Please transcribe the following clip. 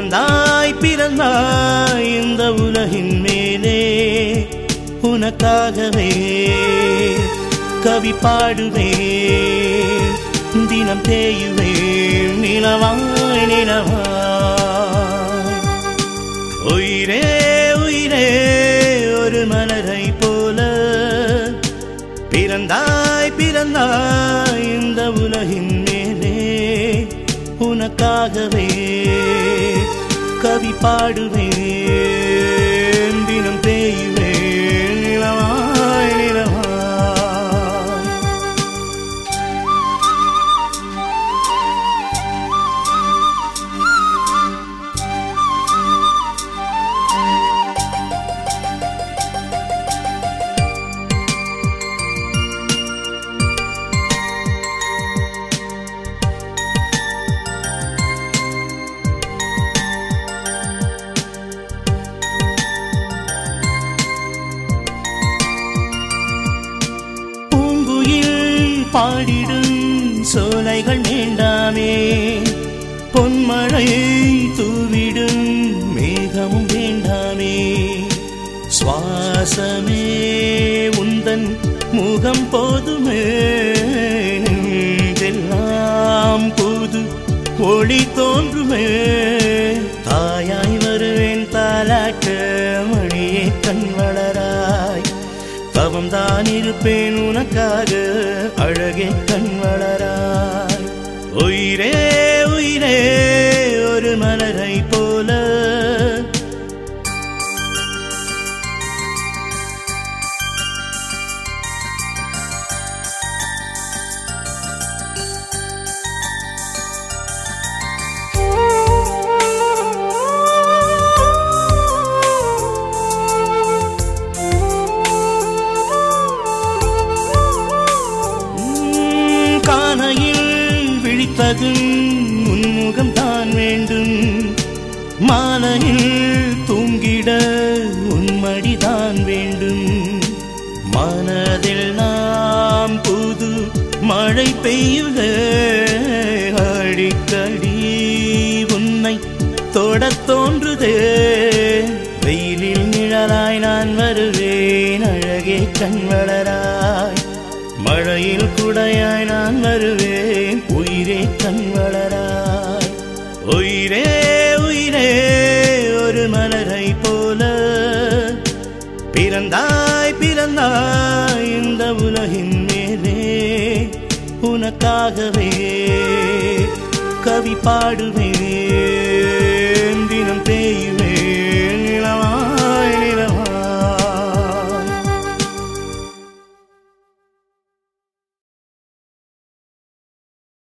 பிறந்தாய் பிறந்தாய் இந்த உலகின் மேலே உனக்காகவே கவி பாடுவேன் தினம் தேயுவேன் நிலவாய் நிலவாய் உயிரே உயிரே ஒரு மலரை போல பிறந்தாய் பிறந்தாய் இந்த உலகின் மேலே உனக்காகவே கவி பாடுவேன் தினம் தேயுவேன் நிலவாய் நிலவாய் பாடிடும் சோலைகள் வேண்டாமே பொன்மழை தூவிடும் மேகமும் வேண்டாமே சுவாசமே உந்தன் முகம் போதுமே நெஞ்செல்லாம் புது ஒளி தோன்றுமே தாயாய் வருவேன் தாலாட்ட மணியே கண் வளராய் தவம் தான் இருப்பேன் உனக்காக அழகே கண் வளராய் உயிரே உயிரே ஒரு மலரை போல உன்முகம் தான் வேண்டும் மாலையில் தூங்கிட உன்மடிதான் வேண்டும் மனதில் நாம் புது மழை பெய்யுக அடிக்கடி உன்னை தொடத் தோன்றுதே வெயிலில் நிழலாய் நான் வருவேன் அழகே கண் வளராய் மழையில் குடையாய் நான் வருவேன் உயிரே கண் வளராய் உயிரே உயிரே ஒரு மலரை போல பிறந்தாய் பிறந்தாய் இந்த உலகின் மேலே உனக்காகவே கவி பாடுவேன்